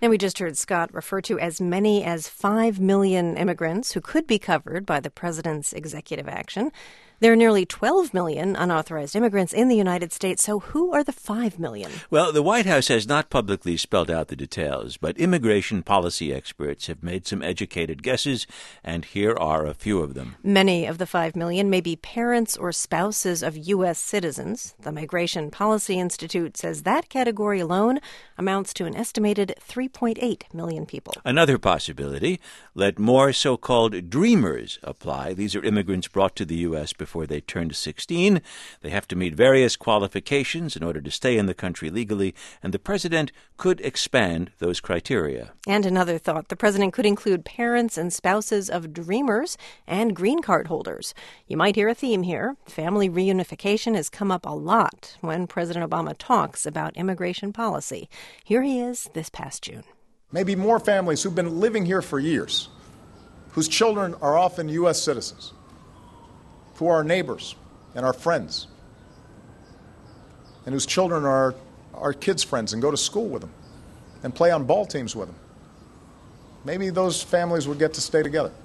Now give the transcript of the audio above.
And we just heard Scott refer to as many as 5 million immigrants who could be covered by the president's executive action. There are nearly 12 million unauthorized immigrants in the United States, so who are the 5 million? Well, the White House has not publicly spelled out the details, but immigration policy experts have made some educated guesses, and here are a few of them. Many of the 5 million may be parents or spouses of U.S. citizens. The Migration Policy Institute says that category alone amounts to an estimated 3.8 million people. Another possibility, let more so-called dreamers apply. These are immigrants brought to the U.S. before they turn 16. They have to meet various qualifications in order to stay in the country legally, and the president could expand those criteria. And another thought, the president could include parents and spouses of dreamers and green card holders. You might hear a theme here. Family reunification has come up a lot when President Obama talks about immigration policy. Here he is this past June. Maybe more families who've been living here for years, whose children are often U.S. citizens, who are our neighbors and our friends, and whose children are our kids' friends and go to school with them and play on ball teams with them. Maybe those families would get to stay together.